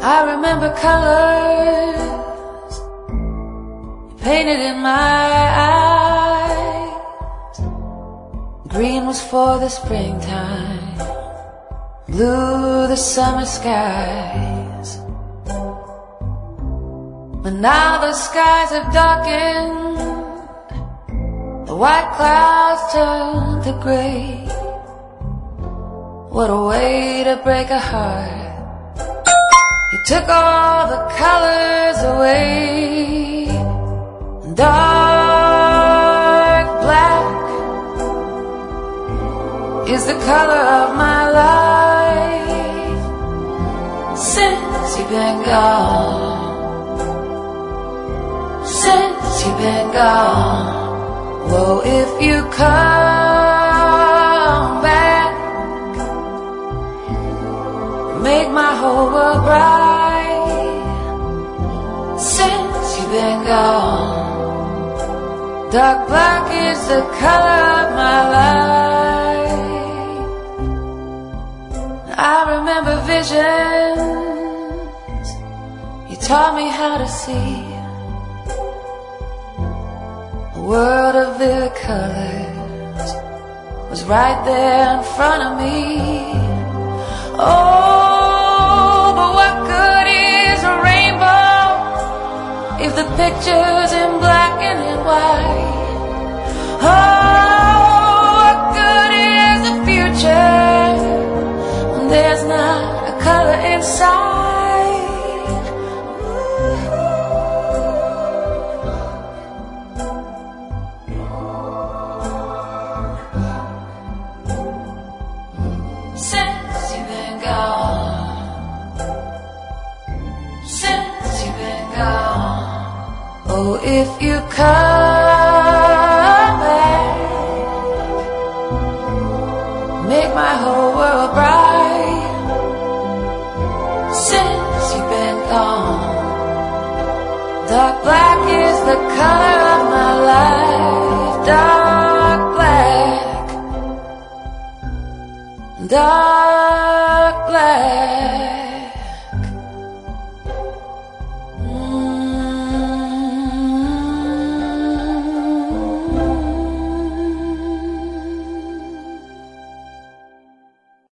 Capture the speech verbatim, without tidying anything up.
I remember colors you painted in my eyes. Green was for the springtime, blue the summer skies. But now the skies have darkened, the white clouds turn to gray. What a way to break a heart. You took all the colors away. Dark black is the color of my life since you've been gone. Since you've been gone. Whoa, if you come back, make my whole world bright. Since you've been gone, dark black is the color of my life. I remember visions you taught me how to see. A world of vivid colors was right there in front of me. Oh, but what good is a rainbow if the picture's in black and in white? Oh, what good is the future when there's not a color inside? Since you've been gone, since you've been gone. Oh, if you come back, make my whole world bright. Since you've been gone, dark black is the color of my life. Dark black, dark black.